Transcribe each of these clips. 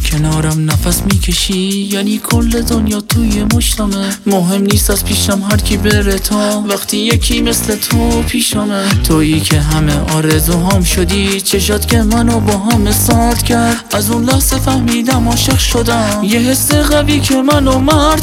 کنارم نفس میکشی یعنی کل دنیا توی مشتمه. مهم نیست از پیشم هر کی بره تا وقتی یکی مثل تو پیشمه. تویی که همه آرزوهام شدی، چشات که منو با هم سرد کرد. از اون لحظه فهمیدم عاشق شدم، یه حس قوی که منو مرد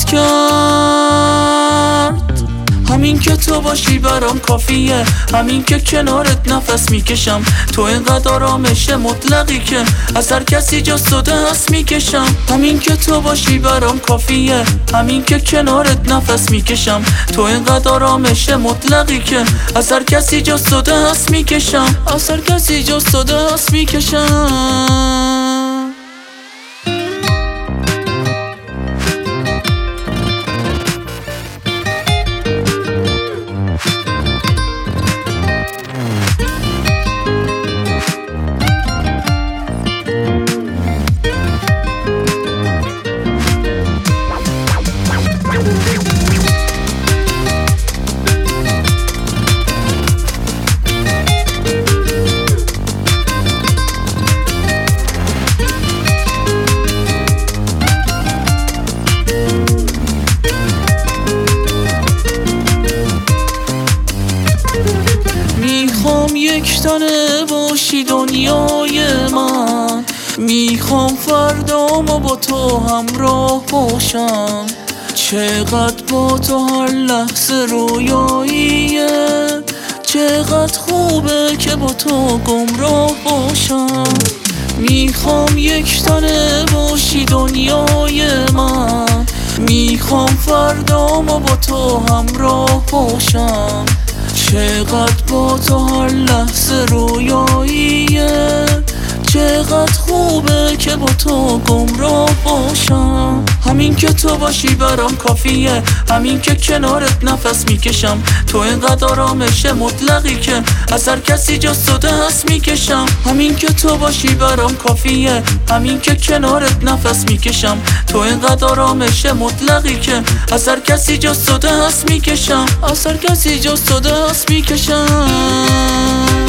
کرد. همین که تو باشی برام کافیه، همین که کنارت نفس میکشم. تو اینقدر آرامش مطلقی که از هر کسی جز تو دست میکشم. همین که تو باشی برام کافیه، همین که کنارت نفس میکشم. تو اینقدر آرامش مطلقی که از هر کسی جز تو دست میکشم. از هر کسی جز تو دست میکشم. میخوام یک تنه باشی دنیای من، میخوام فردامو با تو همراه باشم. چقدر با تو هر لحظه رویاییه، چقدر خوبه که با تو گمراه باشم. میخوام یک تنه باشی دنیای من، میخوام فردامو با تو همراه باشم. چقدر با تو هر لحظه رویاییه، چقدر خوبه که با تو گمراه باشم. همین که تو باشی برام کافیه، همین که کنارت نفس میکشم. تو اینقدر آرامش مطلقی که از هر کسی جز تو دست میکشم. همین که تو باشی برام کافیه، همین که کنارت نفس میکشم. تو اینقدر آرامش مطلقی که از هر کسی جز تو دست میکشم. از هر کسی جز تو دست میکشم.